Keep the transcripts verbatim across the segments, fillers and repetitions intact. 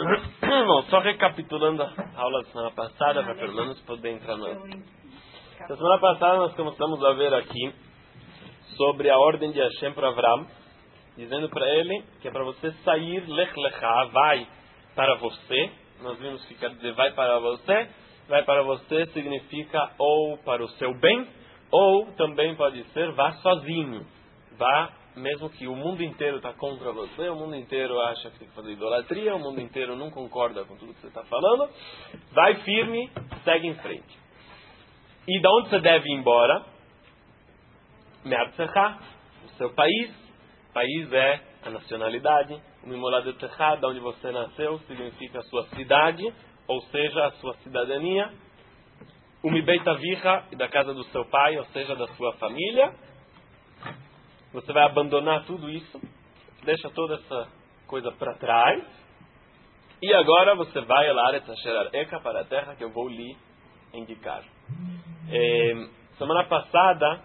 Bom, só recapitulando a aula da semana passada, para pelo menos poder entrar na... Na semana passada nós começamos a ver aqui sobre a ordem de Hashem para Avram, dizendo para ele que é para você sair, lech lechá, vai para você. Nós vimos que quer dizer vai para você. Vai para você significa ou para o seu bem, ou também pode ser vá sozinho. Vá, mesmo que o mundo inteiro está contra você, o mundo inteiro acha que tem que fazer idolatria, o mundo inteiro não concorda com tudo que você está falando. Vai firme, segue em frente. E de onde você deve ir embora? Me'artzecha, o seu país. País é a nacionalidade. O Mimoladetecha, de onde você nasceu, significa a sua cidade, ou seja, a sua cidadania. O Mibeit Avicha, da casa do seu pai, ou seja, da sua família. Você vai abandonar tudo isso, deixa toda essa coisa para trás. E agora você vai lá, Eka, para a terra que eu vou lhe indicar. É, semana passada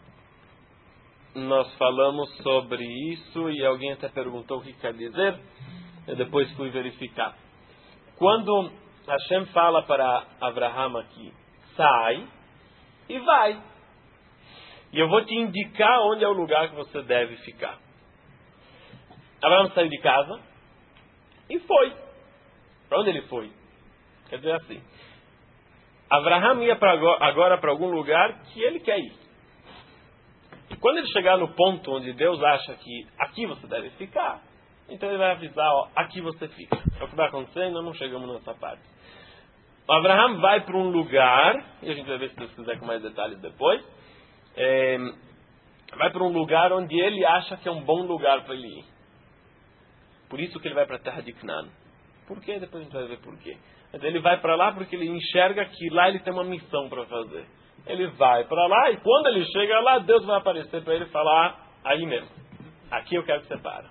nós falamos sobre isso e alguém até perguntou o que quer dizer. Eu depois fui verificar. Quando Hashem fala para Abraham aqui, sai e vai. E eu vou te indicar onde é o lugar que você deve ficar. Abraham saiu de casa e foi. Para onde ele foi? Quer dizer assim, Abraham ia pra agora, agora para algum lugar que ele quer ir. E quando ele chegar no ponto onde Deus acha que aqui você deve ficar, então ele vai avisar, ó, aqui você fica. É o que vai acontecer, ainda não chegamos nessa parte. O Abraham vai para um lugar, e a gente vai ver se Deus quiser com mais detalhes depois, é, vai para um lugar onde ele acha que é um bom lugar para ele ir. Por isso que ele vai para a terra de Canaã. Por quê? Depois a gente vai ver por quê. Mas ele vai para lá porque ele enxerga que lá ele tem uma missão para fazer. Ele vai para lá e quando ele chega lá, Deus vai aparecer para ele e falar, aí mesmo, aqui eu quero que você para.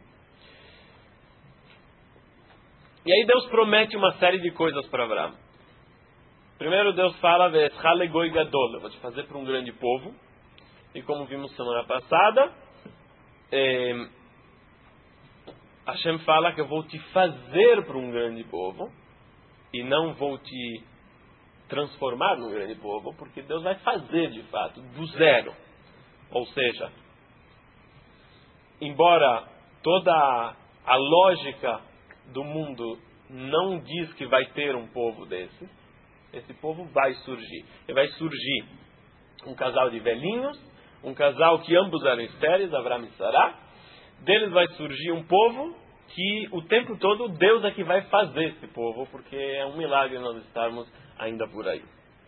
E aí Deus promete uma série de coisas para Abraham. Primeiro Deus fala, eu vou te fazer para um grande povo. E como vimos semana passada, é, Hashem fala que eu vou te fazer para um grande povo. E não vou te transformar num grande povo, porque Deus vai fazer de fato, do zero. Ou seja, embora toda a lógica do mundo não diz que vai ter um povo desse, esse povo vai surgir. E vai surgir um casal de velhinhos, um casal que ambos eram estéreis, Abraham e Sará. Deles vai surgir um povo que o tempo todo Deus é que vai fazer esse povo, porque é um milagre nós estarmos ainda por aí.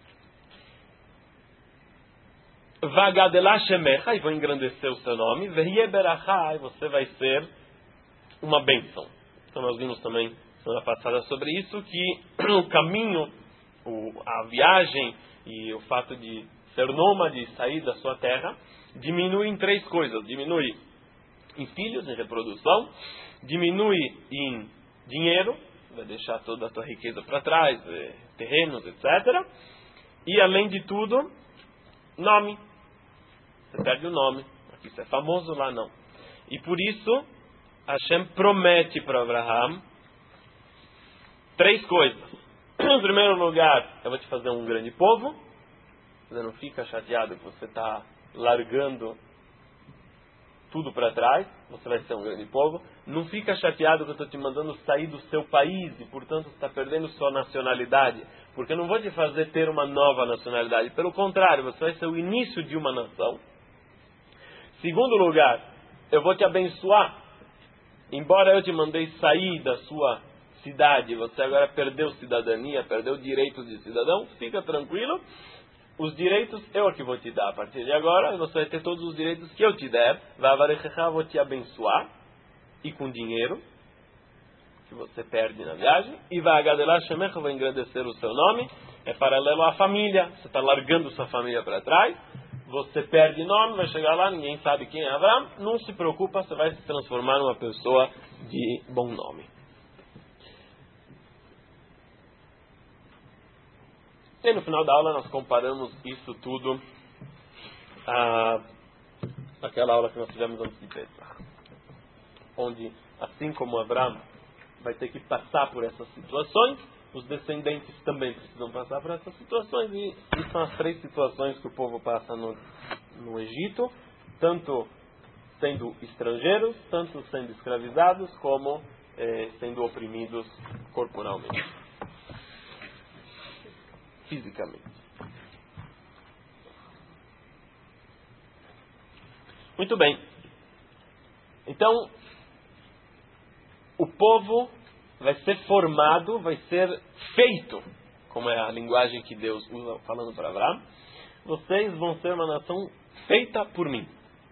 Vagadelá Shemecha, e vou engrandecer o seu nome, Vehie Berachá, e você vai ser uma bênção. Então nós vimos também semana passada sobre isso, que o caminho, o, a viagem e o fato de ser nômade e sair da sua terra, diminui em três coisas. Diminui em filhos, em reprodução, diminui em dinheiro, vai deixar toda a tua riqueza para trás, terrenos, etcétera. E além de tudo, nome. Você perde o nome. Aqui você é famoso, lá não. E por isso, Hashem promete para Abraham três coisas. Em primeiro lugar, eu vou te fazer um grande povo. Você não fica chateado que você está largando tudo para trás, você vai ser um grande povo. Não fica chateado que eu estou te mandando sair do seu país e, portanto, você está perdendo sua nacionalidade. Porque eu não vou te fazer ter uma nova nacionalidade. Pelo contrário, você vai ser o início de uma nação. Segundo lugar, eu vou te abençoar. Embora eu te mandei sair da sua cidade, você agora perdeu cidadania, perdeu direitos de cidadão, fica tranquilo. Os direitos eu é que vou te dar a partir de agora. Você vai ter todos os direitos que eu te der. Vou te abençoar. E com dinheiro que você perde na viagem. E vai agadelar Shemecha, vai engrandecer o seu nome. É paralelo à família. Você está largando sua família para trás. Você perde nome, vai chegar lá, ninguém sabe quem é Abraham. Não se preocupa, você vai se transformar numa pessoa de bom nome. E no final da aula nós comparamos isso tudo à, àquela aula que nós tivemos antes de Pesach, onde, assim como Abraham vai ter que passar por essas situações, os descendentes também precisam passar por essas situações, e, e são as três situações que o povo passa no, no Egito, tanto sendo estrangeiros, tanto sendo escravizados, como eh, sendo oprimidos corporalmente, fisicamente. Muito bem. Então, o povo vai ser formado, vai ser feito, como é a linguagem que Deus usa falando para Abraão. Vocês vão ser uma nação feita por mim.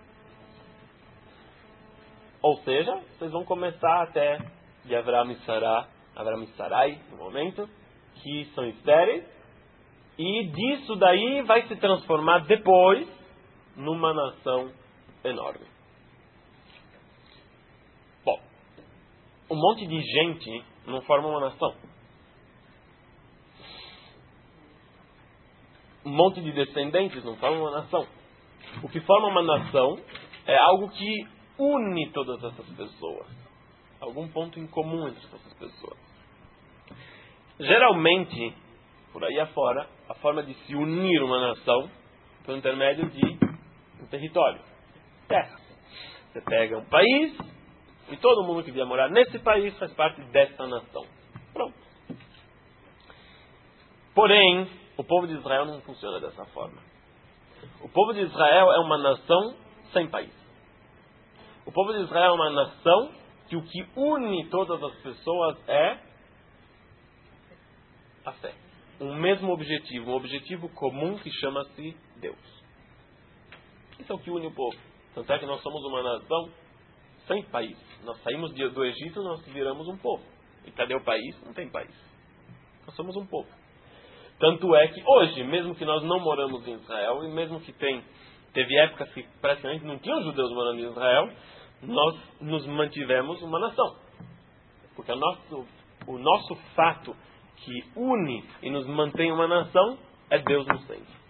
Ou seja, vocês vão começar até de Abraão e Sarai, Abraão e Sarai, no momento, que são estéreis, e disso daí vai se transformar depois numa nação enorme. Bom, um monte de gente não forma uma nação. Um monte de descendentes não formam uma nação. O que forma uma nação é algo que une todas essas pessoas. Algum ponto em comum entre essas pessoas. Geralmente, por aí afora, a forma de se unir uma nação é por intermédio de um território. Terra. Você pega um país e todo mundo que vier morar nesse país faz parte dessa nação. Pronto. Porém, o povo de Israel não funciona dessa forma. O povo de Israel é uma nação sem país. O povo de Israel é uma nação que o que une todas as pessoas é a fé. Um mesmo objetivo, um objetivo comum que chama-se Deus. Isso é o que une o povo. Tanto é que nós somos uma nação sem país. Nós saímos do Egito e nós viramos um povo. E cadê o país? Não tem país. Nós somos um povo. Tanto é que hoje, mesmo que nós não moramos em Israel, e mesmo que tem, teve épocas que praticamente não tinham judeus morando em Israel, nós nos mantivemos uma nação. Porque o nosso, o nosso fato que une e nos mantém uma nação é Deus no centro.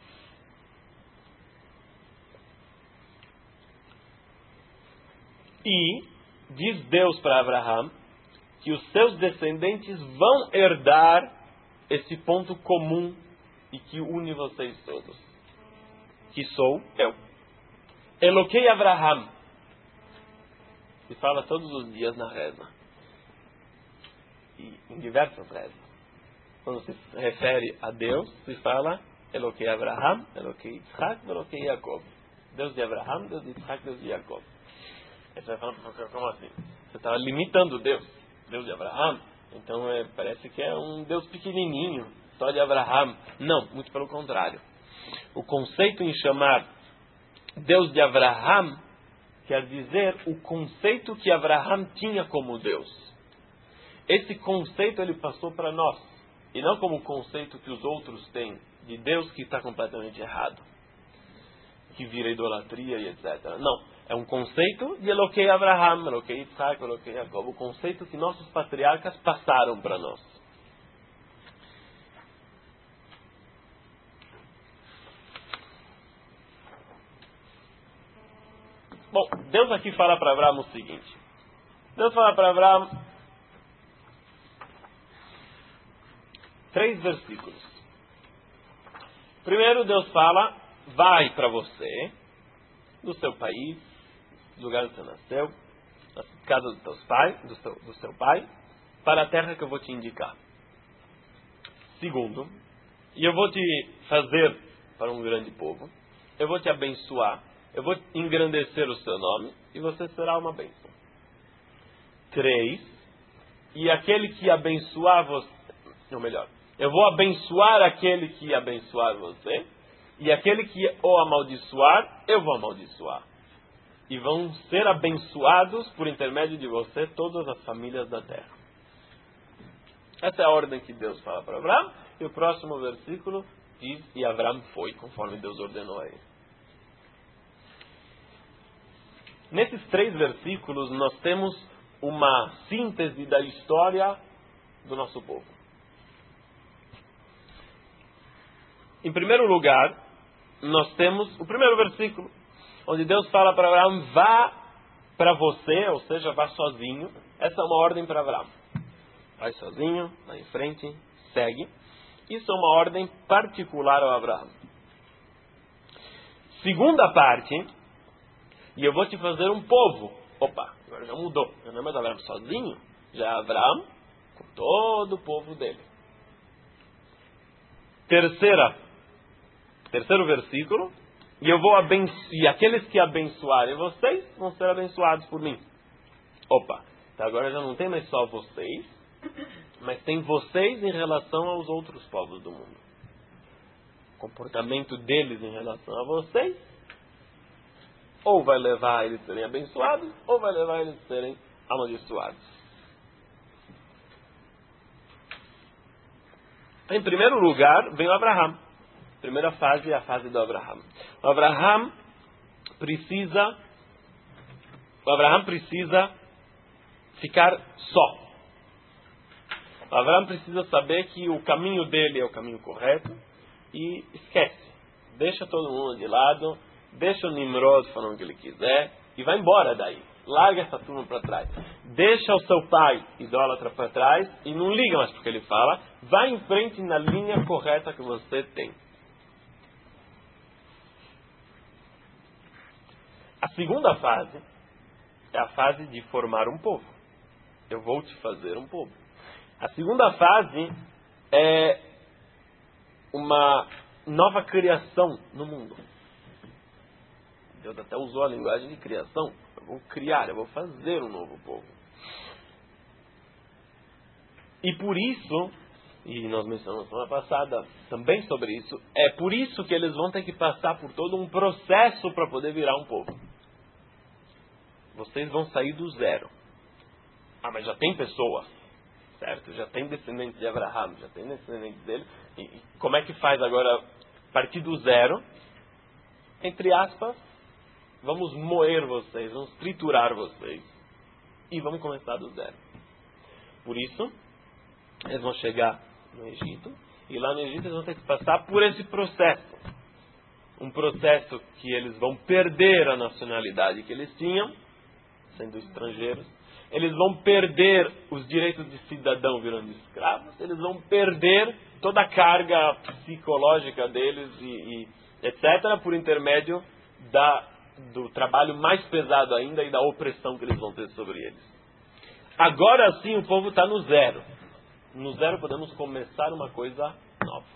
E diz Deus para Abraão que os seus descendentes vão herdar esse ponto comum e que une vocês todos. Que sou eu. Eloquei Abraão. Se fala todos os dias na reza. E em diversas rezas. Quando se refere a Deus, se fala Eloquei Abraão, Eloquei Yitzhak, Eloquei Yaakov. Deus de Abraão, Deus de Yitzhak, Deus de Yaakov. Aí você vai falar, como assim? Você está limitando Deus. Deus de Abraão. Então é, parece que é um Deus pequenininho, só de Abraão. Não, muito pelo contrário. O conceito em chamar Deus de Abraão quer dizer o conceito que Abraão tinha como Deus. Esse conceito ele passou para nós. E não como o conceito que os outros têm de Deus que está completamente errado. Que vira idolatria e etcétera. Não. É um conceito de Eloquei Abraham, Eloquei Yitzhak, Eloquei Yaakov. O conceito que nossos patriarcas passaram para nós. Bom, Deus aqui fala para Abraão o seguinte. Deus fala para Abraão três versículos. Primeiro Deus fala, vai para você, do seu país, do lugar onde você nasceu, da casa dos teus pais, do seu, do seu pai, para a terra que eu vou te indicar. Segundo, e eu vou te fazer para um grande povo, eu vou te abençoar, eu vou engrandecer o seu nome, e você será uma bênção. Três, e aquele que abençoar você, ou melhor, eu vou abençoar aquele que abençoar você, e aquele que o amaldiçoar, eu vou amaldiçoar. E vão ser abençoados por intermédio de você todas as famílias da terra. Essa é a ordem que Deus fala para Abraão. E o próximo versículo diz, e Abraão foi, conforme Deus ordenou a ele. Nesses três versículos nós temos uma síntese da história do nosso povo. Em primeiro lugar, nós temos o primeiro versículo, onde Deus fala para Abraão, vá para você, ou seja, vá sozinho. Essa é uma ordem para Abraão. vai sozinho, vai em frente, segue. Isso é uma ordem particular ao Abraão. Segunda parte, e eu vou te fazer um povo. Opa, agora já mudou. Já não é mais Abraão sozinho, já é Abraão com todo o povo dele. Terceira, terceiro versículo, e eu vou abençoar, e aqueles que abençoarem vocês vão ser abençoados por mim. Opa, então agora já não tem mais só vocês, mas tem vocês em relação aos outros povos do mundo. O comportamento deles em relação a vocês ou vai levar eles a serem abençoados, ou vai levar eles a serem amaldiçoados. Em primeiro lugar, vem o Abraham. A primeira fase é a fase do Abraham. O Abraham precisa, o Abraham precisa ficar só. O Abraham precisa saber que o caminho dele é o caminho correto e esquece. Deixa todo mundo de lado, deixa o Nimrod falando o que ele quiser e vai embora daí. Larga essa turma para trás. Deixa o seu pai idólatra para trás e não liga mais porque ele fala. Vai em frente na linha correta que você tem. A segunda fase é a fase de formar um povo. Eu vou te fazer um povo. A segunda fase é uma nova criação no mundo. Deus até usou a linguagem de criação. Eu vou criar, eu vou fazer um novo povo. E por isso, e nós mencionamos semana passada também sobre isso, é por isso que eles vão ter que passar por todo um processo para poder virar um povo. Vocês vão sair do zero. Ah, mas já tem pessoa, certo? Já tem descendentes de Abraham, já tem descendentes dele. E, e como é que faz agora partir do zero? Entre aspas, vamos moer vocês, vamos triturar vocês. E vamos começar do zero. Por isso, eles vão chegar no Egito. E lá no Egito eles vão ter que passar por esse processo. Um processo que eles vão perder a nacionalidade que eles tinham, sendo estrangeiros. Eles vão perder os direitos de cidadão virando escravos. Eles vão perder toda a carga psicológica deles e, e etcétera por intermédio da, do trabalho mais pesado ainda e da opressão que eles vão ter sobre eles. Agora sim o povo está no zero. No zero podemos começar uma coisa nova.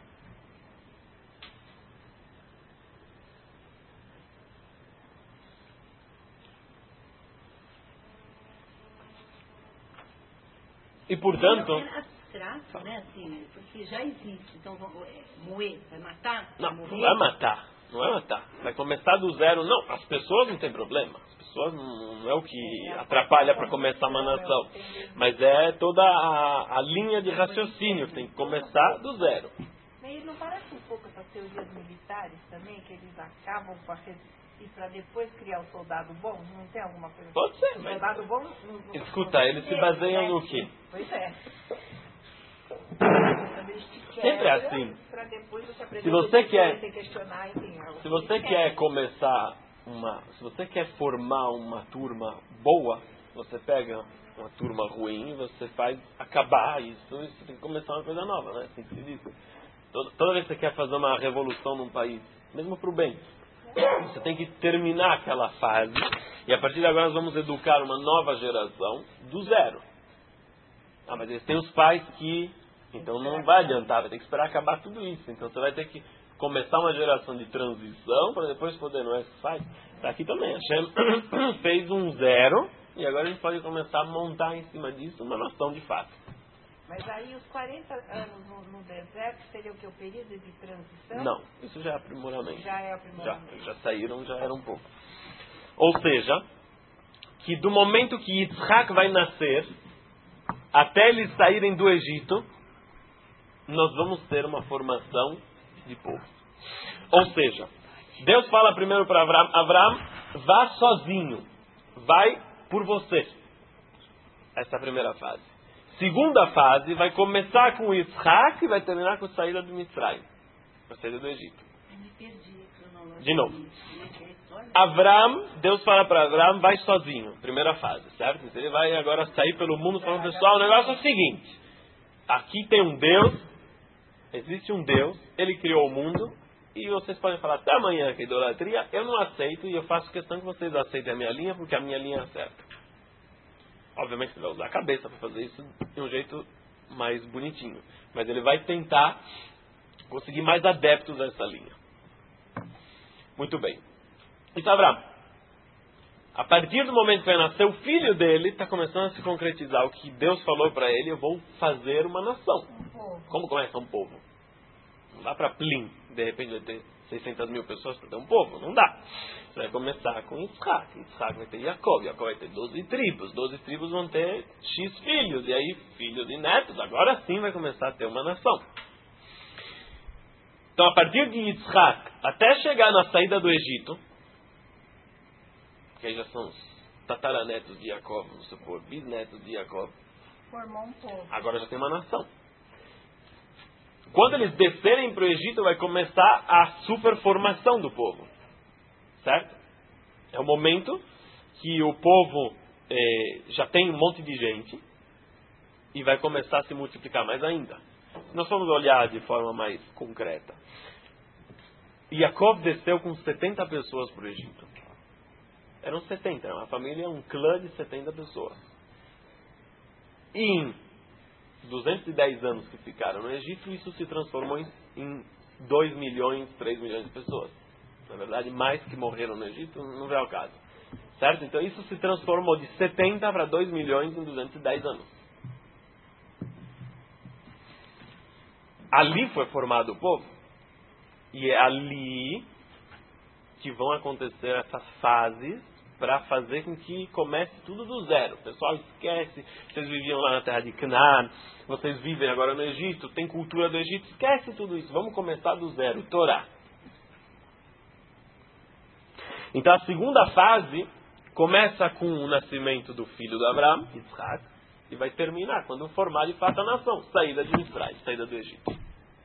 E portanto... É abstrato, né? Assim, porque já existe. Então, moer, vai matar? Não, vai não vai matar. Não vai matar. Vai começar do zero. Não, as pessoas não tem problema. As pessoas não é o que atrapalha para começar uma nação. Mas é toda a, a linha de raciocínio que tem que começar do zero. Mas não parece um pouco essas teorias militares também, que eles acabam com a e para depois criar o soldado bom? Não tem alguma coisa? Pode ser, O mas... soldado bom... Não, não, Escuta, não eles se baseiam no quê? Pois é. Sempre é assim. Você se você quer, questionar, enfim, se você quer começar uma, se você quer formar uma turma boa, você pega uma turma ruim e você faz acabar isso, e você tem que começar uma coisa nova, né? Assim que se diz. Toda, toda vez que você quer fazer uma revolução num país, mesmo para o bem, você tem que terminar aquela fase e a partir de agora nós vamos educar uma nova geração do zero. Ah, mas eles têm os pais que... Então não vai adiantar, vai ter que esperar acabar tudo isso. Então você vai ter que começar uma geração de transição para depois poder, não é isso que faz? Está aqui também. A Hashem fez um zero e agora a gente pode começar a montar em cima disso uma nação de fato. Mas aí os quarenta anos no, no deserto seria o que? O período de transição? Não, isso já é aprimoramento. Já é aprimoramento. Já, já saíram, já era um pouco. Ou seja, que do momento que Yitzhak vai nascer até eles saírem do Egito, nós vamos ter uma formação de povo. Ou seja, Deus fala primeiro para Abraão, Abraão, vá sozinho, vai por você. Essa é a primeira fase. Segunda fase vai começar com Yitzhak e vai terminar com a saída do Mitzrayim, a saída do Egito. De novo. Abraão, Deus fala para Abraão, vai sozinho, primeira fase, certo? Ele vai agora sair pelo mundo falando, pessoal, o negócio é o seguinte, aqui tem um Deus, existe um Deus, Ele criou o mundo, e vocês podem falar até amanhã que é idolatria, eu não aceito, e eu faço questão que vocês aceitem a minha linha, porque a minha linha é certa. Obviamente você vai usar a cabeça para fazer isso de um jeito mais bonitinho, mas ele vai tentar conseguir mais adeptos a essa linha. Muito bem. Então, Abraão, a partir do momento que vai nascer o filho dele, está começando a se concretizar o que Deus falou para ele: eu vou fazer uma nação. Como começa um povo? Não dá para plim, de repente vai ter seiscentas mil pessoas para ter um povo. Não dá. Você vai começar com Yitzhak. Yitzhak vai ter Jacob. Jacob vai ter doze tribos. doze tribos vão ter X filhos. E aí, filhos e netos. Agora sim vai começar a ter uma nação. Então, a partir de Yitzhak até chegar na saída do Egito, que aí já são os tataranetos de Jacob, vamos supor, bisnetos de Jacob, Formou um povo. agora já tem uma nação. Quando eles descerem para o Egito, vai começar a superformação do povo. Certo? É o momento que o povo eh, já tem um monte de gente e vai começar a se multiplicar mais ainda. Nós vamos olhar de forma mais concreta. Jacob desceu com setenta pessoas para o Egito. Eram setenta, era uma família, um clã de setenta pessoas. E em duzentos e dez anos que ficaram no Egito, isso se transformou em, em dois milhões, três milhões de pessoas. Na verdade, mais que morreram no Egito, não vem ao caso. Certo? Então isso se transformou de setenta para dois milhões em duzentos e dez anos. Ali foi formado o povo. E é ali que vão acontecer essas fases para fazer com que comece tudo do zero. O pessoal esquece, vocês viviam lá na terra de Canaã, vocês vivem agora no Egito, tem cultura do Egito, esquece tudo isso, vamos começar do zero, Torá. Então a segunda fase começa com o nascimento do filho de Abraão, Yitzhak, e vai terminar quando formar de fato a nação, saída de Mitzrayim, saída do Egito.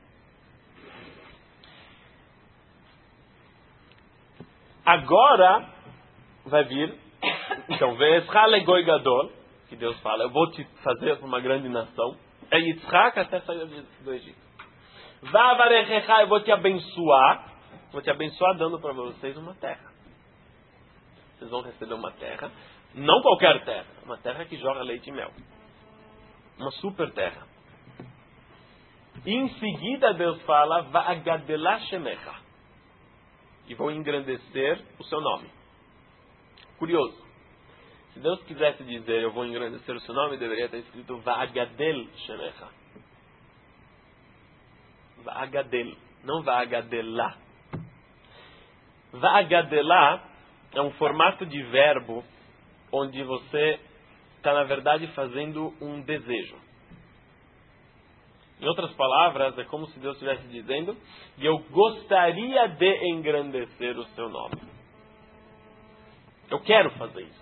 Agora vai vir, então, Ve'eschale Goi Gadol, que Deus fala, eu vou te fazer uma grande nação, é Yitzhak até sair do Egito. Va'avarechecha, eu vou te abençoar, vou te abençoar dando para vocês uma terra. Vocês vão receber uma terra, não qualquer terra, uma terra que joga leite e mel. Uma super terra. E em seguida Deus fala, Va'agadelah Shemecha, e vou engrandecer o seu nome. Curioso. Se Deus quisesse dizer, eu vou engrandecer o seu nome, deveria estar escrito Va'agadel Shemecha. Va'agadel, não Va'agadelah. Va'agadelah é um formato de verbo onde você está, na verdade, fazendo um desejo. Em outras palavras, é como se Deus estivesse dizendo, e eu gostaria de engrandecer o seu nome. Eu quero fazer isso.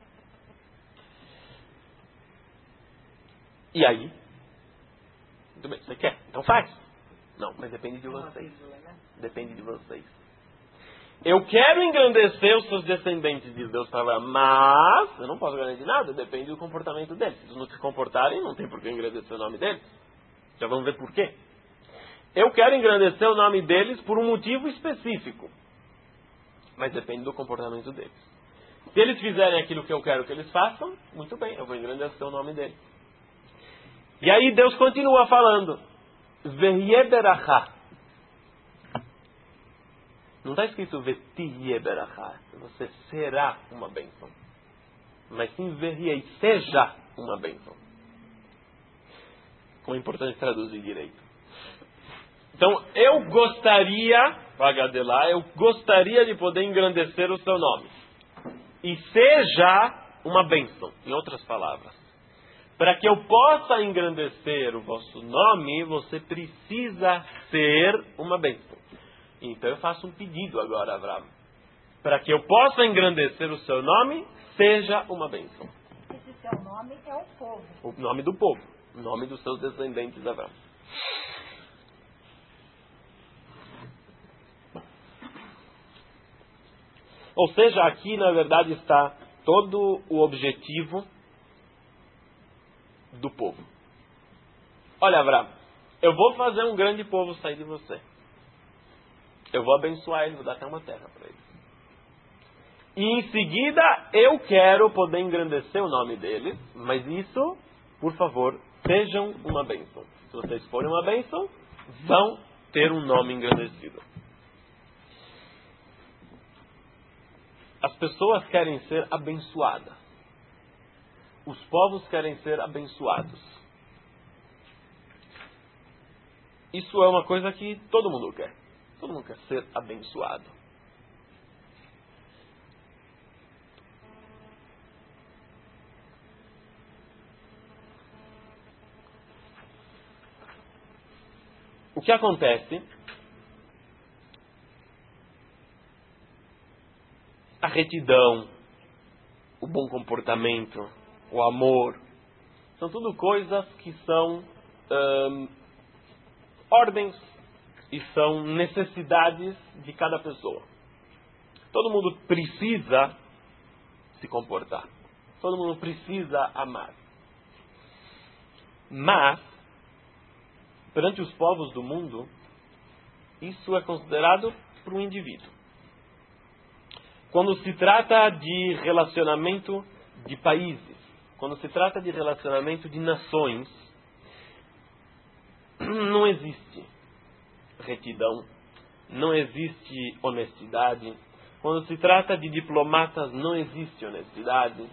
E aí? Muito bem, você quer? Então faz. Não, mas depende de vocês. Depende de vocês. Eu quero engrandecer os seus descendentes, diz Deus para Abraão, mas eu não posso garantir nada, depende do comportamento deles. Se eles não se comportarem, não tem por que engrandecer o nome deles. Já vamos ver por quê. Eu quero engrandecer o nome deles por um motivo específico, mas depende do comportamento deles. Se eles fizerem aquilo que eu quero que eles façam, muito bem, eu vou engrandecer o nome deles. E aí Deus continua falando, Vehyeh berachá. Não está escrito Vetihyeh berachá, você será uma bênção. Mas sim Vehyeh, seja uma bênção. Como é importante traduzir direito. Então, eu gostaria, Vagadelá, eu gostaria de poder engrandecer o seu nome. E seja uma bênção, em outras palavras. Para que eu possa engrandecer o vosso nome, você precisa ser uma bênção. Então eu faço um pedido agora, Abraão. Para que eu possa engrandecer o seu nome, seja uma bênção. Esse seu nome é o povo. O nome do povo. O nome dos seus descendentes, Abraão. Ou seja, aqui na verdade está todo o objetivo do povo. olha, Abraão, eu vou fazer um grande povo sair de você. Eu vou abençoar ele, vou dar até uma terra para ele. E em seguida, eu quero poder engrandecer o nome deles, mas isso, por favor, sejam uma bênção. Se vocês forem uma bênção, vão ter um nome engrandecido. As pessoas querem ser abençoadas. Os povos querem ser abençoados. Isso é uma coisa que todo mundo quer. Todo mundo quer ser abençoado. O que acontece? A retidão, o bom comportamento, o amor, são tudo coisas que são hum, ordens e são necessidades de cada pessoa. Todo mundo precisa se comportar. Todo mundo precisa amar. Mas, perante os povos do mundo, isso é considerado por um indivíduo. Quando se trata de relacionamento de países, quando se trata de relacionamento de nações, não existe retidão, não existe honestidade. Quando se trata de diplomatas, não existe honestidade.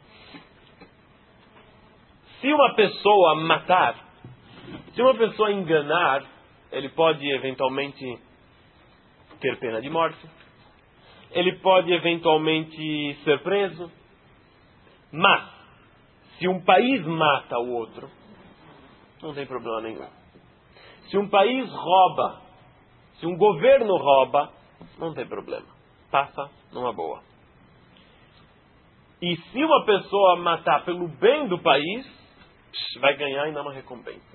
Se uma pessoa matar, se uma pessoa enganar, ele pode eventualmente ter pena de morte. Ele pode eventualmente ser preso. Mas, se um país mata o outro, não tem problema nenhum. Se um país rouba, se um governo rouba, não tem problema. Passa numa boa. E se uma pessoa matar pelo bem do país, vai ganhar ainda uma recompensa.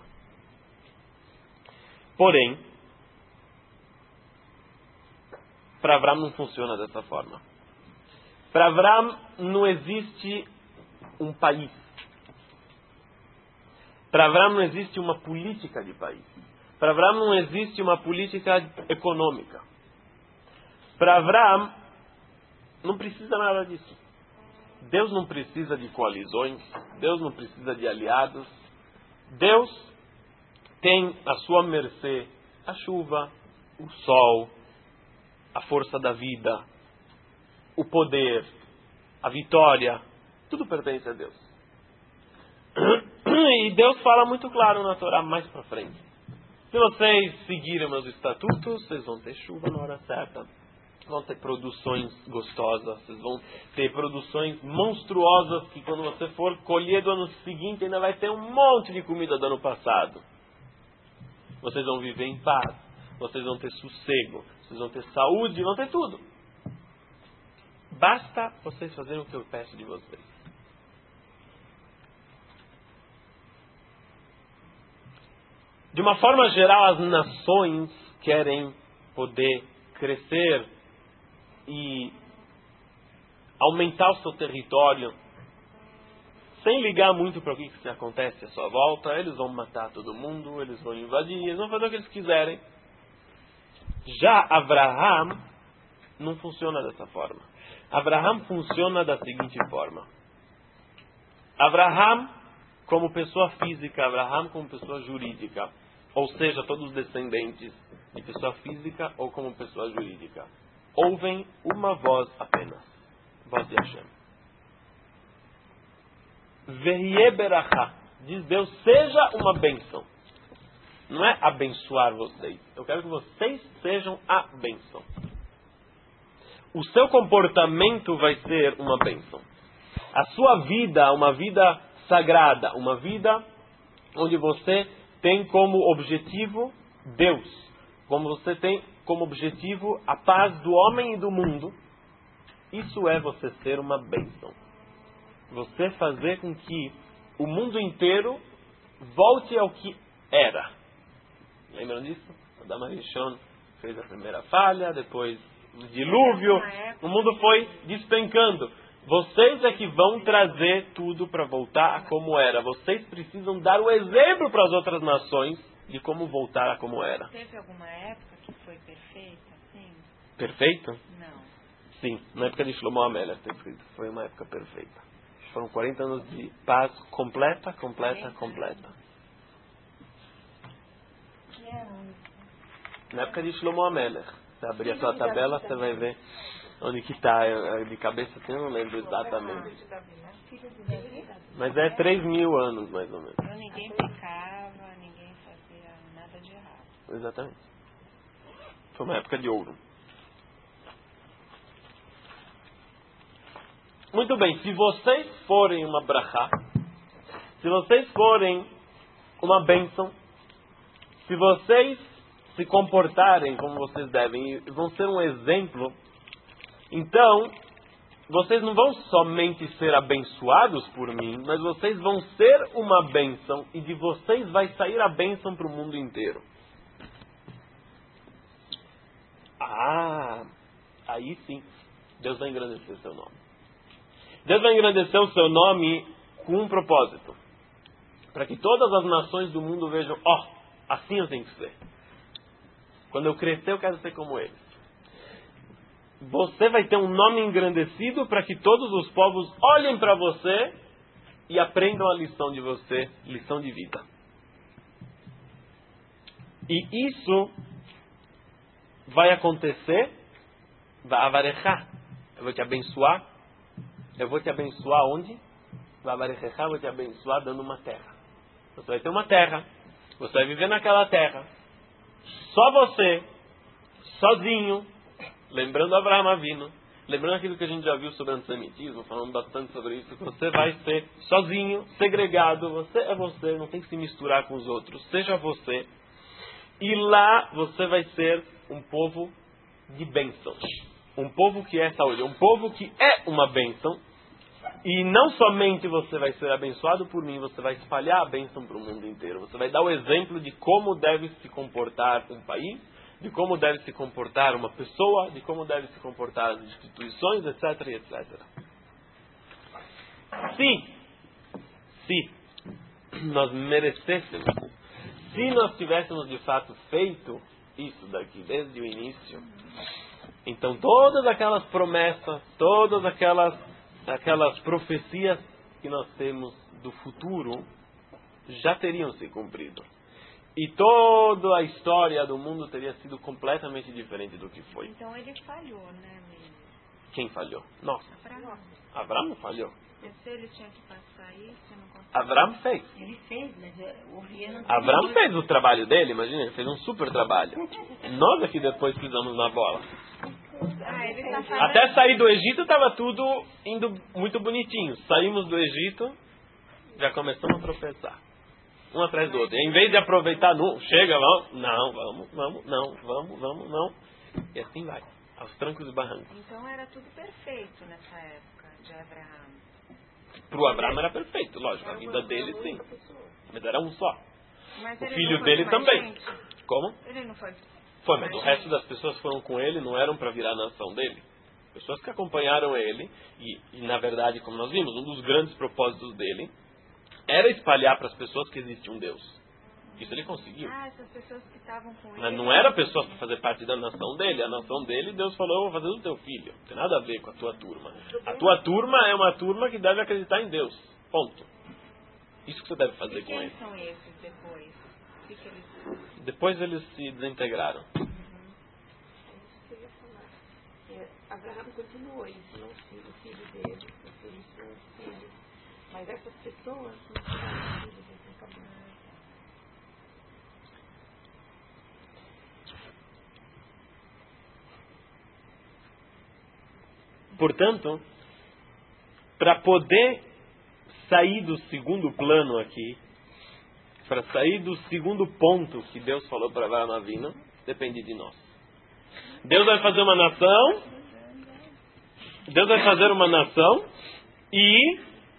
Porém, para Avram não funciona dessa forma. Para Avram não existe um país. Para Avram não existe uma política de país. Para Avram não existe uma política econômica. Para Avram não precisa nada disso. Deus não precisa de coalizões. Deus não precisa de aliados. Deus tem à sua mercê a chuva, o sol, a força da vida, o poder, a vitória. Tudo pertence a Deus. E Deus fala muito claro na Torá mais para frente. Se vocês seguirem meus estatutos, vocês vão ter chuva na hora certa. Vão ter produções gostosas. Vocês vão ter produções monstruosas que quando você for colher do ano seguinte ainda vai ter um monte de comida do ano passado. Vocês vão viver em paz. Vocês vão ter sossego. Vocês vão ter saúde. Vão ter tudo. Basta vocês fazerem o que eu peço de vocês. De uma forma geral, as nações querem poder crescer e aumentar o seu território sem ligar muito para o que, que acontece à sua volta. Eles vão matar todo mundo, eles vão invadir, eles vão fazer o que eles quiserem. Já Abraham não funciona dessa forma. Abraham funciona da seguinte forma. Abraham como pessoa física, Abraham como pessoa jurídica. Ou seja, todos os descendentes de pessoa física ou como pessoa jurídica. Ouvem uma voz apenas. Voz de Hashem. Vehiye berachá. Diz Deus, seja uma bênção. Não é abençoar vocês. Eu quero que vocês sejam a bênção. O seu comportamento vai ser uma bênção. A sua vida, uma vida sagrada. Uma vida onde você tem como objetivo Deus. Como você tem como objetivo a paz do homem e do mundo. Isso é você ser uma bênção. Você fazer com que o mundo inteiro volte ao que era. Lembram disso? Adam Arishon fez a primeira falha, depois o dilúvio, o mundo foi despencando. Vocês é que vão trazer tudo para voltar a como era. Vocês precisam dar o exemplo para as outras nações de como voltar a como era. Teve alguma época que foi perfeita, assim? Perfeito? Não. Sim, na época de Shlomo Amelech, está escrito. Foi uma época perfeita. Foram quarenta anos de paz completa, completa, completa. Que ano? Na época de Shlomo Amelech. Você abrir a sua tabela, você vai ver onde que está. De cabeça assim, eu não lembro exatamente. Mas é três mil anos, mais ou menos. Então ninguém pecava, ninguém fazia nada de errado. Exatamente. Foi uma época de ouro. Muito bem, se vocês forem uma brachá, se vocês forem uma bênção, se vocês se comportarem como vocês devem e vão ser um exemplo, então vocês não vão somente ser abençoados por mim, mas vocês vão ser uma bênção e de vocês vai sair a bênção para o mundo inteiro. Ah, aí sim, Deus vai engrandecer seu nome. Deus vai engrandecer o seu nome com um propósito. Para que todas as nações do mundo vejam, ó, oh, assim eu tenho que ser. Quando eu crescer eu quero ser como eles. Você vai ter um nome engrandecido para que todos os povos olhem para você e aprendam a lição de você, lição de vida. E isso vai acontecer, vai avarechar. Eu vou te abençoar. Eu vou te abençoar onde? Vai avarechar, eu vou te abençoar dando uma terra. Você vai ter uma terra. Você vai viver naquela terra. Só você, sozinho, lembrando Abraham Avinu, lembrando aquilo que a gente já viu sobre antissemitismo, falando bastante sobre isso, que você vai ser sozinho, segregado, você é você, não tem que se misturar com os outros, seja você. E lá você vai ser um povo de bênção. Um povo que é saúde, um povo que é uma bênção. E não somente você vai ser abençoado por mim, você vai espalhar a bênção para o mundo inteiro. Você vai dar o exemplo de como deve se comportar um país, de como deve se comportar uma pessoa, de como deve se comportar as instituições, etc, etcétera. Se, se nós merecêssemos, se nós tivéssemos de fato feito isso daqui desde o início, então todas aquelas promessas, todas aquelas, aquelas profecias que nós temos do futuro já teriam se cumprido. E toda a história do mundo teria sido completamente diferente do que foi. Então ele falhou, né, mesmo? Quem falhou? Nossa. Abraão. Abraão não falhou. Se ele tinha que passar isso, não conseguiu. Abraão fez. Ele fez, mas eu ouvi não. Abraão fez o trabalho dele, imagina, ele fez um super trabalho. Nós aqui depois pisamos na bola. Ah, ele tá falando... Até sair do Egito estava tudo indo muito bonitinho. Saímos do Egito, já começamos a tropeçar. Um atrás do outro. E em vez de aproveitar, não, chega, vamos, não, vamos, vamos, não, vamos, vamos, não. E assim vai, aos trancos e barrancos. Então era tudo perfeito nessa época de Abraão. Para o Abraão era perfeito, lógico, a vida dele sim. Mas era um só. Mas O ele filho não foi dele com mais também. gente? Como? Ele não foi. Foi, mas o resto das pessoas que foram com ele não eram para virar a nação dele. Pessoas que acompanharam ele, e, e na verdade, como nós vimos, um dos grandes propósitos dele era espalhar para as pessoas que existe um Deus. Isso ele conseguiu. Ah, essas pessoas que estavam com ele. Mas não era pessoas para fazer parte da nação dele. A nação dele, Deus falou, eu vou fazer do teu filho. Não tem nada a ver com a tua turma. A tua turma é uma turma que deve acreditar em Deus. Ponto. Isso que você deve fazer E com quem eles. são esses depois? O que que eles... Depois eles se desintegraram. Abraão continuou, ensinou o filho, o filho dele, o filho ensinou os filhos. Mas essas pessoas não tiveram filhos, eles acabaram. Portanto, para poder sair do segundo plano aqui, para sair do segundo ponto que Deus falou para Abraão Avinu, depende de nós. Deus vai fazer uma nação, Deus vai fazer uma nação e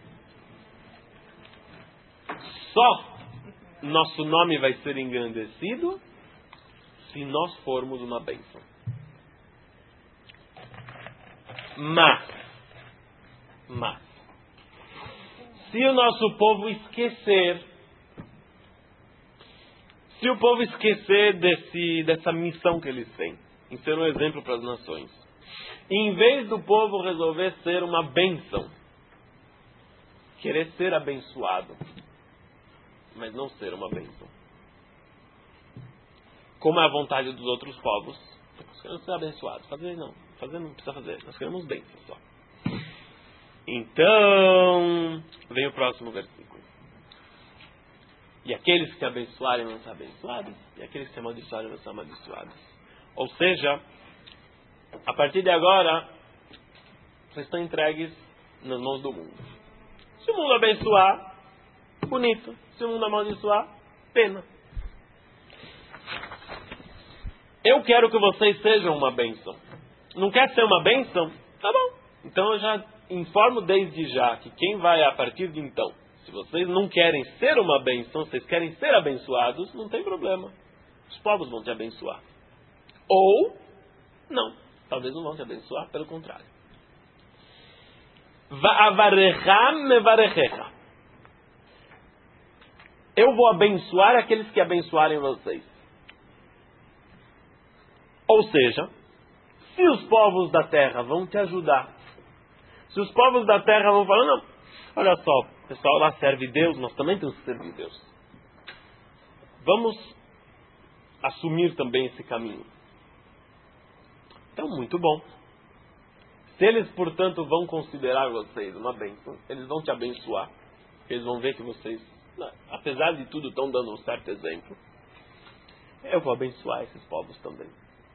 só nosso nome vai ser engrandecido se nós formos uma bênção. Mas Mas, se o nosso povo esquecer, se o povo esquecer desse, dessa missão que eles têm, em ser um exemplo para as nações, em vez do povo resolver ser uma bênção, querer ser abençoado, mas não ser uma bênção, como é a vontade dos outros povos, nós queremos ser abençoados, fazer não, fazer não precisa fazer, nós queremos bênção só. Então, vem o próximo versículo. E aqueles que abençoarem vão ser abençoados, e aqueles que amaldiçoarem vão ser amaldiçoados. Ou seja, a partir de agora, vocês estão entregues nas mãos do mundo. Se o mundo abençoar, bonito. Se o mundo amaldiçoar, pena. Eu quero que vocês sejam uma bênção. Não quer ser uma bênção? Tá bom. Então eu já informo desde já que quem vai a partir de então, se vocês não querem ser uma bênção, vocês querem ser abençoados, não tem problema. Os povos vão te abençoar. Ou, não. Talvez não vão te abençoar, pelo contrário. Va'avarecha mevarechecha. Eu vou abençoar aqueles que abençoarem vocês. Ou seja, se os povos da terra vão te ajudar, se os povos da terra vão falar, não, olha só, o pessoal lá serve Deus, nós também temos que servir Deus. Vamos assumir também esse caminho. Então, muito bom. Se eles, portanto, vão considerar vocês uma bênção, eles vão te abençoar. Eles vão ver que vocês, apesar de tudo, estão dando um certo exemplo. Eu vou abençoar esses povos também.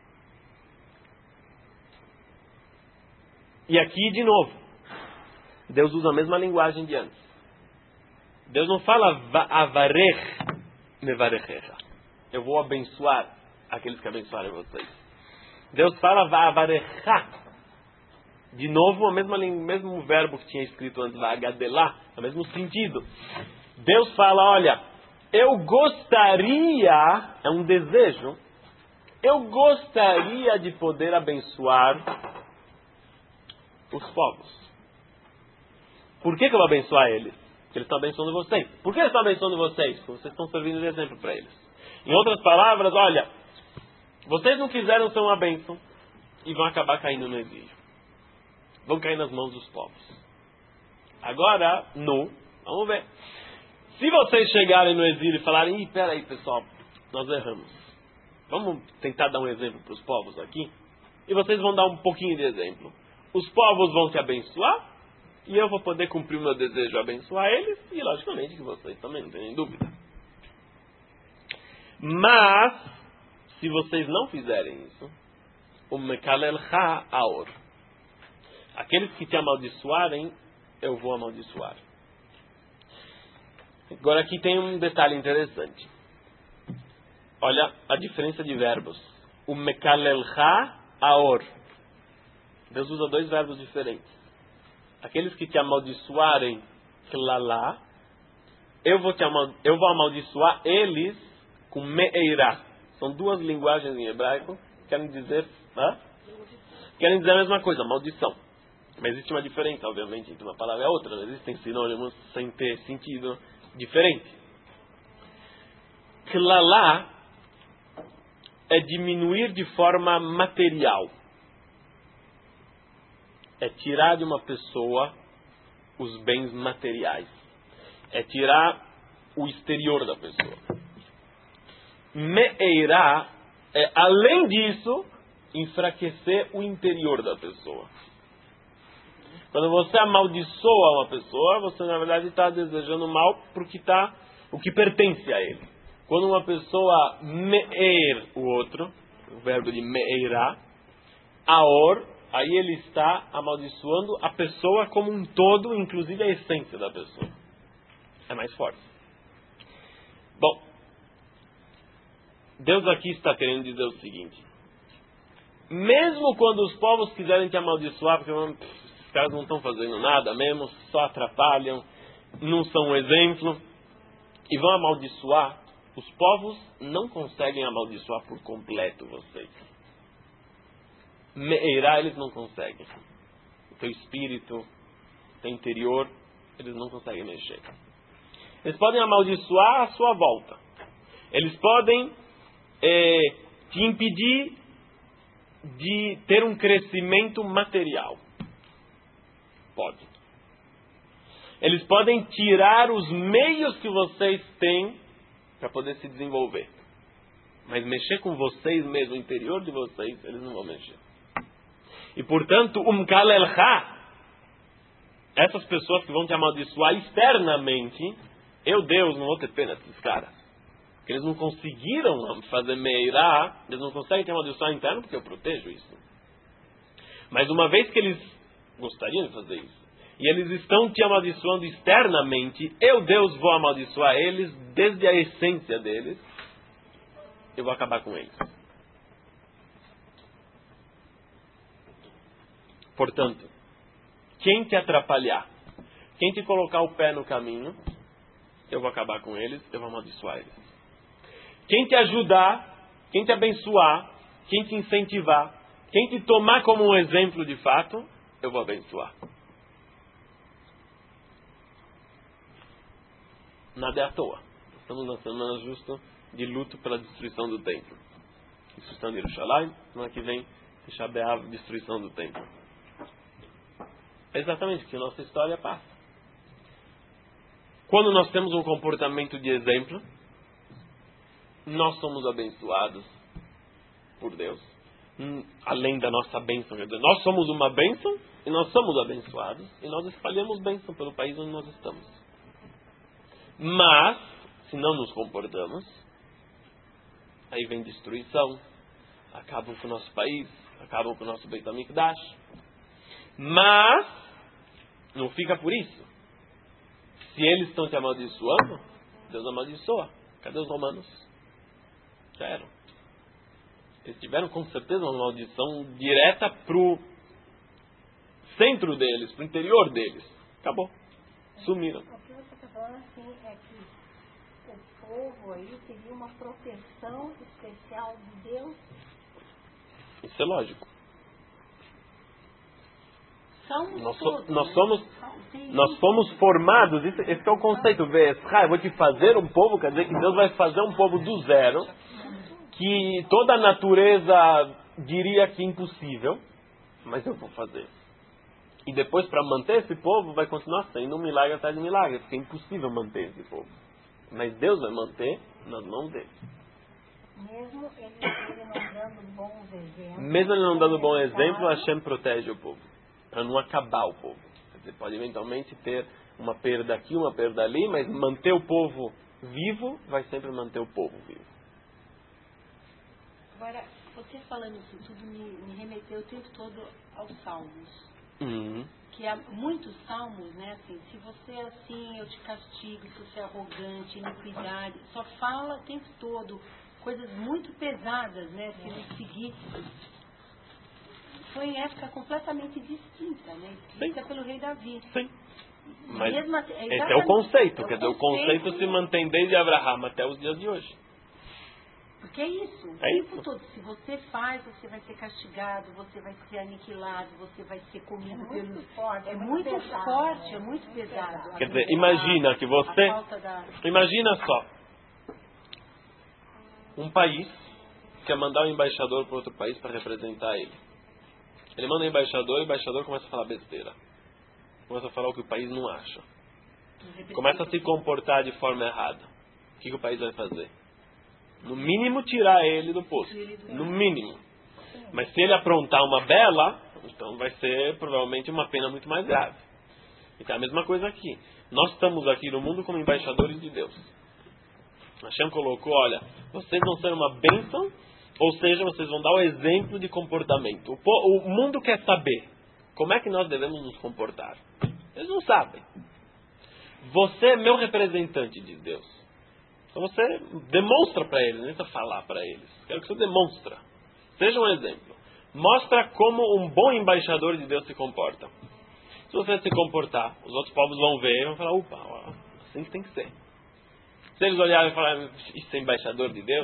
E aqui, de novo, Deus usa a mesma linguagem de antes. Deus não fala va'avarech mevarechecha. Eu vou abençoar aqueles que abençoarem vocês. Deus fala va'avarecha. De novo, o mesmo, mesmo verbo que tinha escrito antes, va'agadelá, é o mesmo sentido. Deus fala, olha, eu gostaria, é um desejo, eu gostaria de poder abençoar os povos. Por que, que eu vou abençoar eles? Porque eles estão abençoando vocês. Por que eles estão abençoando vocês? Porque vocês estão servindo de exemplo para eles. Em outras palavras, olha, vocês não quiseram ser uma bênção e vão acabar caindo no exílio. Vão cair nas mãos dos povos. Agora, no, vamos ver. Se vocês chegarem no exílio e falarem, ih, peraí pessoal, nós erramos. Vamos tentar dar um exemplo para os povos aqui. E vocês vão dar um pouquinho de exemplo. Os povos vão te abençoar e eu vou poder cumprir o meu desejo de abençoar eles e logicamente que vocês também, não tem dúvida. Mas, se vocês não fizerem isso, o mekalelcha aor. Aqueles que te amaldiçoarem, eu vou amaldiçoar. Agora aqui tem um detalhe interessante. Olha a diferença de verbos. O mekalelcha aor. Deus usa dois verbos diferentes. Aqueles que te amaldiçoarem, klalá, eu vou, te amal, eu vou amaldiçoar eles com me'eirá. São duas linguagens em hebraico que querem dizer, hã? querem dizer a mesma coisa, maldição. Mas existe uma diferença, obviamente, entre uma palavra e a outra. Não existem sinônimos sem ter sentido diferente. Klalá é diminuir de forma material. É tirar de uma pessoa os bens materiais. É tirar o exterior da pessoa. Me'eirá é, além disso, enfraquecer o interior da pessoa. Quando você amaldiçoa uma pessoa, você na verdade está desejando mal porque tá, o que pertence a ele. Quando uma pessoa me'er o outro, o verbo de me'eirá, aor, aí ele está amaldiçoando a pessoa como um todo, inclusive a essência da pessoa. É mais forte. Bom, Deus aqui está querendo dizer o seguinte. Mesmo quando os povos quiserem te amaldiçoar, porque esses caras não estão fazendo nada mesmo, só atrapalham, não são um exemplo, e vão amaldiçoar, os povos não conseguem amaldiçoar por completo vocês. Me'eirá eles não conseguem. O teu espírito, tem interior, eles não conseguem mexer. Eles podem amaldiçoar a sua volta. Eles podem é, te impedir de ter um crescimento material. Pode. Eles podem tirar os meios que vocês têm para poder se desenvolver. Mas mexer com vocês mesmo, o interior de vocês, eles não vão mexer. E portanto, um kalelcha, essas pessoas que vão te amaldiçoar externamente, eu, Deus, não vou ter pena desses caras. Porque eles não conseguiram fazer meirá, eles não conseguem te amaldiçoar interno, porque eu protejo isso. Mas uma vez que eles gostariam de fazer isso, e eles estão te amaldiçoando externamente, eu, Deus, vou amaldiçoar eles desde a essência deles, eu vou acabar com eles. Portanto, quem te atrapalhar, quem te colocar o pé no caminho, eu vou acabar com eles, eu vou amaldiçoar eles. Quem te ajudar, quem te abençoar, quem te incentivar, quem te tomar como um exemplo de fato, eu vou abençoar. Nada é à toa. Estamos na semana justa de luto pela destruição do templo. Destruição de Yerushalayim, semana que vem, Tisha B'Av, destruição do templo. É exatamente o que a nossa história passa. Quando nós temos um comportamento de exemplo, nós somos abençoados por Deus. Além da nossa bênção. Nós somos uma bênção e nós somos abençoados. E nós espalhamos bênção pelo país onde nós estamos. Mas, se não nos comportamos, aí vem destruição. Acabam com o nosso país. Acabam com o nosso Beit HaMikdash. Mas, não fica por isso. Se eles estão te amaldiçoando, Deus amaldiçoa. Cadê os romanos? Já eram. Eles tiveram com certeza uma maldição direta pro centro deles, pro interior deles. Acabou. Sumiram. O que você está falando assim é que o povo aí teria uma proteção especial de Deus? Isso é lógico. Somos Nós, todos, so, nós né? somos Sim. nós fomos formados, esse, esse é o conceito. Eu vou te fazer um povo, quer dizer que Deus vai fazer um povo do zero, que toda a natureza diria que é impossível, mas eu vou fazer. E depois, para manter esse povo, vai continuar sendo um milagre atrás de milagre, porque é impossível manter esse povo. Mas Deus vai manter nas mãos dele. Mesmo ele, ele não dando bons exemplos. Mesmo ele não dando bom exemplo, Hashem protege o povo, para não acabar o povo. Quer dizer, pode eventualmente ter uma perda aqui, uma perda ali, mas manter o povo vivo, vai sempre manter o povo vivo. Agora, você falando isso tudo me, me remeteu o tempo todo aos salmos. Uhum. Que há muitos salmos, né, assim, se você é assim, eu te castigo, se você é arrogante, iniquidade, só fala o tempo todo coisas muito pesadas, né, se não seguir. Foi em época completamente distinta, né, escrita pelo rei Davi. Sim. Mas Mesmo, esse é o conceito, é o quer dizer, o conceito, conceito se mantém desde Abraham até os dias de hoje. Porque é isso, o É tempo isso. todo. Se você faz, você vai ser castigado, você vai ser aniquilado, você vai ser comido É muito pelos... forte, É é muito muito pesado, forte, né? é muito Muito pesado. pesado. Quer dizer, imagina que você... A falta da... Imagina só. Um país quer mandar um embaixador para outro país para representar ele. Ele manda um embaixador e o embaixador começa a falar besteira. Começa a falar o que o país não acha. Começa a se comportar de forma errada. O que, que o país vai fazer? No mínimo tirar ele do posto. No mínimo. Mas se ele aprontar uma bela, então vai ser provavelmente uma pena muito mais grave. Então é a mesma coisa aqui. Nós estamos aqui no mundo como embaixadores de Deus. Hashem colocou, olha, vocês vão ser uma bênção, ou seja, vocês vão dar o exemplo de comportamento. O, po- o mundo quer saber como é que nós devemos nos comportar. Eles não sabem. Você é meu representante de Deus. Então você demonstra para eles, não precisa falar para eles. Quero que você demonstra. Seja um exemplo. Mostra como um bom embaixador de Deus se comporta. Se você se comportar, os outros povos vão ver e vão falar, opa, ó, assim que tem que ser. Se eles olharem e falarem, isso é embaixador de Deus?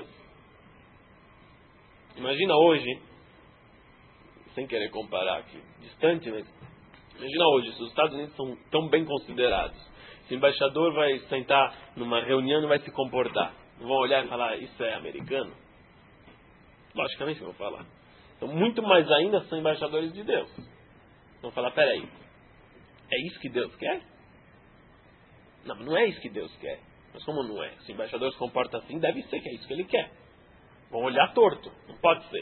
Imagina hoje, sem querer comparar aqui, distante, mas Imagina hoje, se os Estados Unidos são tão bem considerados, se o embaixador vai sentar numa reunião e vai se comportar, não vão olhar e falar, isso é americano? Logicamente vão falar. Então, muito mais ainda são embaixadores de Deus. Vão falar, peraí, é isso que Deus quer? Não, não é isso que Deus quer. Mas como não é? Se o embaixador se comporta assim, deve ser que é isso que ele quer. Vão olhar torto. Não pode ser.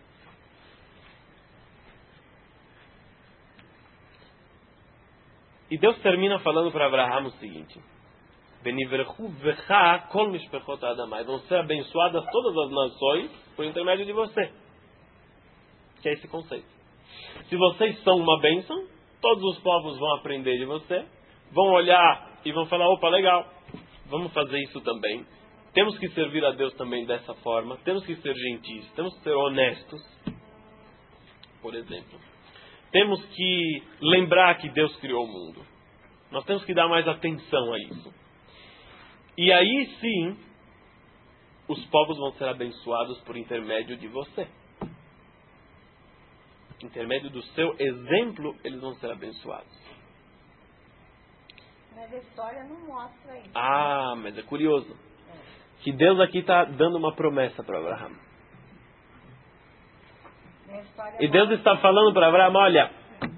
E Deus termina falando para Abraham o seguinte: Benivrechu vecha kol mishpechot ha'adamah. Vão ser abençoadas todas as nações por intermédio de você. Que é esse conceito. Se vocês são uma bênção, todos os povos vão aprender de você, vão olhar e vão falar, opa, legal, vamos fazer isso também. Temos que servir a Deus também dessa forma, temos que ser gentis, temos que ser honestos, por exemplo. Temos que lembrar que Deus criou o mundo. Nós temos que dar mais atenção a isso. E aí sim, os povos vão ser abençoados por intermédio de você. Por intermédio do seu exemplo, eles vão ser abençoados. Mas a história não mostra isso. Ah, mas é curioso. Que Deus aqui está dando uma promessa para Abraão. E Deus está falando para Abraão, olha,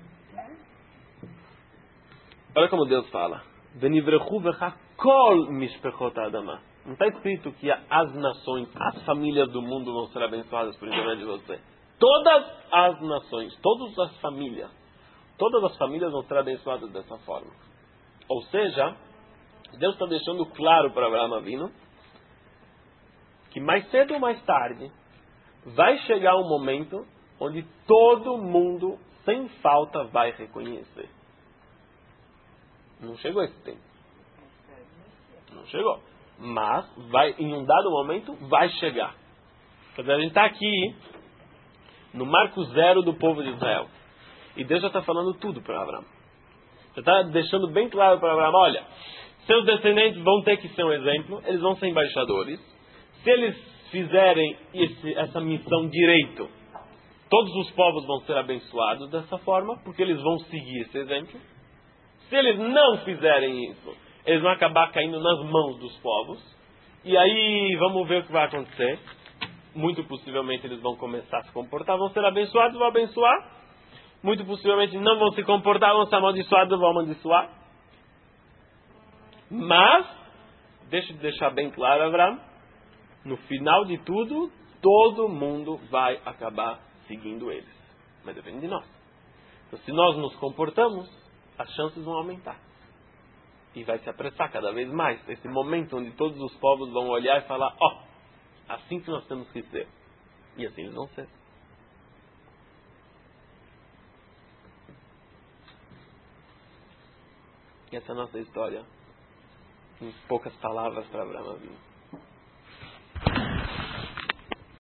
olha como Deus fala. Benivrechu vecha kol mishpechot ha'adamah. Não está escrito que as nações, as famílias do mundo vão ser abençoadas por intermédio de você. Todas as nações, todas as famílias, todas as famílias vão ser abençoadas dessa forma. Ou seja, Deus está deixando claro para Abraão Avinu que mais cedo ou mais tarde vai chegar um momento onde todo mundo, sem falta, vai reconhecer. Não chegou esse tempo. Não chegou. Mas, vai, em um dado momento, vai chegar. Quer dizer, a gente está aqui no marco zero do povo de Israel. E Deus já está falando tudo para Abraão. Já está deixando bem claro para Abraão, olha, seus descendentes vão ter que ser um exemplo, eles vão ser embaixadores. Se eles fizerem esse, essa missão direito, todos os povos vão ser abençoados dessa forma, porque eles vão seguir esse exemplo. Se eles não fizerem isso, eles vão acabar caindo nas mãos dos povos. E aí, vamos ver o que vai acontecer. Muito possivelmente eles vão começar a se comportar, vão ser abençoados, vão abençoar. Muito possivelmente não vão se comportar, vão ser amaldiçoados, vão amaldiçoar. Mas, deixa de deixar bem claro, Abraão, no final de tudo, todo mundo vai acabar seguindo eles. Mas depende de nós. Então, se nós nos comportamos, as chances vão aumentar. E vai se apressar cada vez mais. Esse momento onde todos os povos vão olhar e falar, ó, oh, assim que nós temos que ser. E assim eles vão ser. E essa é a nossa história. Em poucas palavras para Abraão Avinu.